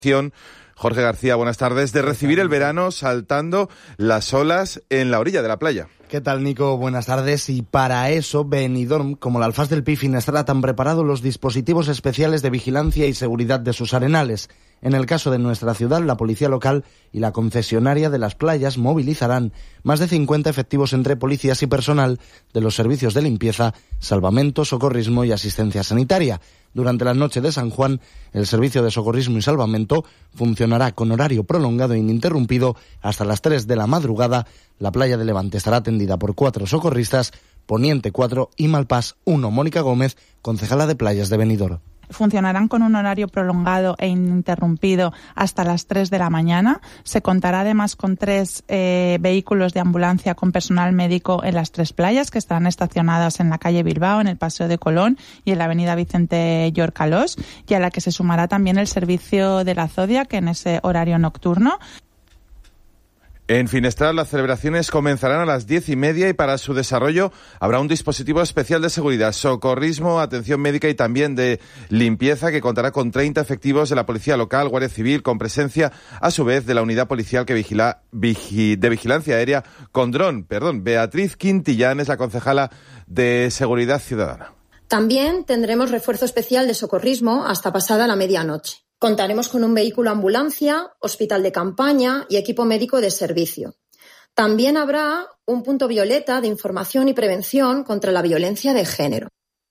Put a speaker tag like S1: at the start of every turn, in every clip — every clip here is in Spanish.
S1: Jorge García, buenas tardes. De recibir el verano saltando las olas en la orilla de la playa.
S2: ¿Qué tal, Nico? Buenas tardes. Y para eso, Benidorm, como la Alfaz del Pi y Finestrat, han preparado los dispositivos especiales de vigilancia y seguridad de sus arenales. En el caso de nuestra ciudad, la policía local y la concesionaria de las playas movilizarán más de 50 efectivos entre policías y personal de los servicios de limpieza, salvamento, socorrismo y asistencia sanitaria. Durante la noche de San Juan, el servicio de socorrismo y salvamento funcionará con horario prolongado e ininterrumpido hasta las 3 de la madrugada. La playa de Levante estará atendida por 4 socorristas, Poniente 4 y Malpás 1. Mónica Gómez, concejala de Playas de Benidorm.
S3: Funcionarán con un horario prolongado e ininterrumpido hasta las 3 de la mañana. Se contará además con 3 vehículos de ambulancia con personal médico en las 3 playas que estarán estacionadas en la calle Bilbao, en el Paseo de Colón y en la avenida Vicente Llorcalós, y a la que se sumará también el servicio de la Zodiac en ese horario nocturno.
S1: En Finestrat las celebraciones comenzarán a las 10:30 y para su desarrollo habrá un dispositivo especial de seguridad, socorrismo, atención médica y también de limpieza que contará con 30 efectivos de la Policía Local, Guardia Civil, con presencia a su vez de la unidad policial que de vigilancia aérea con dron. Beatriz Quintillán es la concejala de Seguridad Ciudadana.
S4: También tendremos refuerzo especial de socorrismo hasta pasada la medianoche. Contaremos con un vehículo ambulancia, hospital de campaña y equipo médico de servicio. También habrá un punto violeta de información y prevención contra la violencia de género.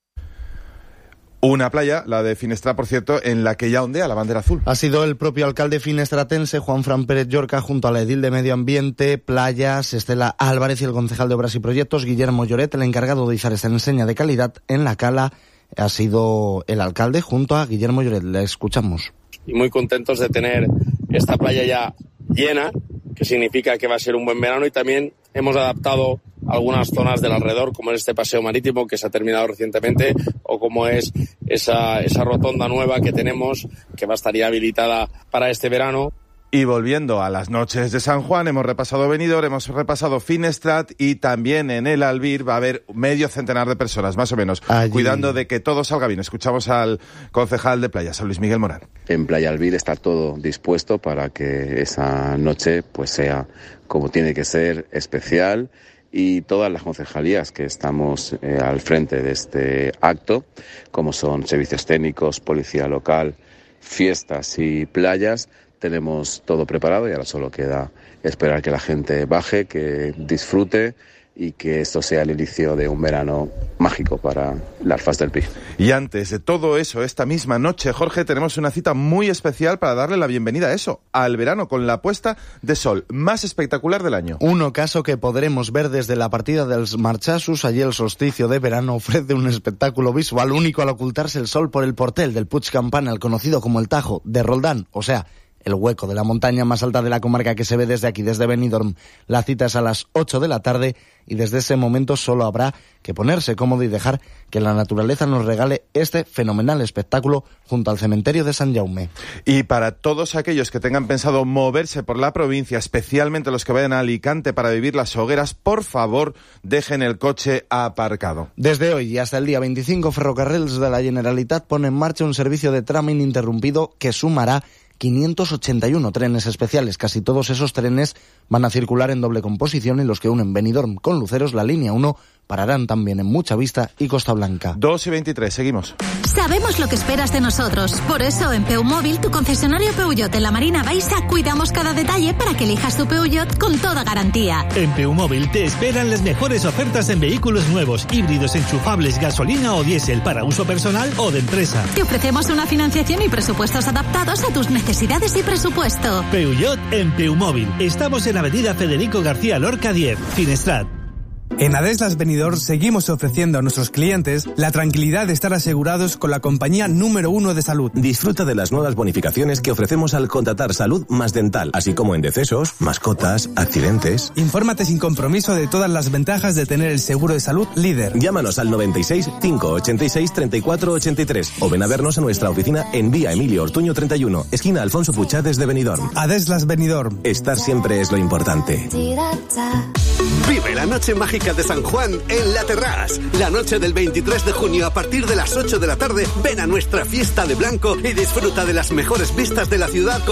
S1: Una playa, la de Finestrat, por cierto, en la que ya ondea la bandera azul.
S2: Ha sido el propio alcalde finestratense, Juan Fran Pérez Llorca, junto a la edil de Medio Ambiente, Playas, Estela Álvarez y el concejal de Obras y Proyectos, Guillermo Lloret, el encargado de izar esta enseña de calidad en la cala. Ha sido el alcalde junto a Guillermo Lloret. Le escuchamos.
S5: Y muy contentos de tener esta playa ya llena, que significa que va a ser un buen verano, y también hemos adaptado algunas zonas del alrededor, como es este paseo marítimo que se ha terminado recientemente, o como es esa rotonda nueva que tenemos, que va a estar ya habilitada para este verano.
S1: Y volviendo a las noches de San Juan, hemos repasado Benidorm, hemos repasado Finestrat y también en el Albir va a haber medio centenar de personas, más o menos, allí, cuidando de que todo salga bien. Escuchamos al concejal de Playas, a Luis Miguel Morán.
S6: En Playa Albir está todo dispuesto para que esa noche pues sea como tiene que ser, especial, y todas las concejalías que estamos al frente de este acto, como son servicios técnicos, policía local, fiestas y playas, tenemos todo preparado y ahora solo queda esperar que la gente baje, que disfrute y que esto sea el inicio de un verano mágico para la Alfaz del Pi.
S1: Y antes de todo eso, esta misma noche, Jorge, tenemos una cita muy especial para darle la bienvenida a eso, al verano, con la puesta de sol más espectacular del año.
S2: Un ocaso que podremos ver desde la partida dels Marchassos. Allí el solsticio de verano ofrece un espectáculo visual único al ocultarse el sol por el portel del Puig Campana, el conocido como el Tajo de Roldán, o sea, el hueco de la montaña más alta de la comarca que se ve desde aquí, desde Benidorm. La cita es a las 8 de la tarde y desde ese momento solo habrá que ponerse cómodo y dejar que la naturaleza nos regale este fenomenal espectáculo junto al cementerio de San Jaume.
S1: Y para todos aquellos que tengan pensado moverse por la provincia, especialmente los que vayan a Alicante para vivir las hogueras, por favor, dejen el coche aparcado.
S2: Desde hoy y hasta el día 25, Ferrocarrils de la Generalitat pone en marcha un servicio de tram ininterrumpido que sumará 581 trenes especiales. Casi todos esos trenes van a circular en doble composición y los que unen Benidorm con Luceros, la línea 1, pararán también en Mucha Vista y Costa Blanca.
S1: 2:23, seguimos.
S7: Sabemos lo que esperas de nosotros. Por eso en Peumóvil, tu concesionario Peugeot en la Marina Baixa, cuidamos cada detalle para que elijas tu Peugeot con toda garantía.
S8: En Peumóvil te esperan las mejores ofertas en vehículos nuevos, híbridos, enchufables, gasolina o diésel, para uso personal o de empresa.
S7: Te ofrecemos una financiación y presupuestos adaptados a tus necesidades y presupuesto.
S8: Peugeot en Peumóvil. Estamos en Avenida Federico García Lorca 10, Finestrat.
S9: En Adeslas Benidorm seguimos ofreciendo a nuestros clientes la tranquilidad de estar asegurados con la compañía número 1 de salud.
S10: Disfruta de las nuevas bonificaciones que ofrecemos al contratar salud más dental, así como en decesos, mascotas, accidentes.
S9: Infórmate sin compromiso de todas las ventajas de tener el seguro de salud líder.
S10: Llámanos al 96 586 34 83 o ven a vernos a nuestra oficina en Vía Emilio Ortuño 31, esquina Alfonso Puchades de
S9: Benidorm. Adeslas Benidorm.
S10: Estar siempre es lo importante.
S11: Vive la noche mágica Basílica de San Juan en La Terrasse. La noche del 23 de junio a partir de las 8 de la tarde, ven a nuestra fiesta de blanco y disfruta de las mejores vistas de la ciudad.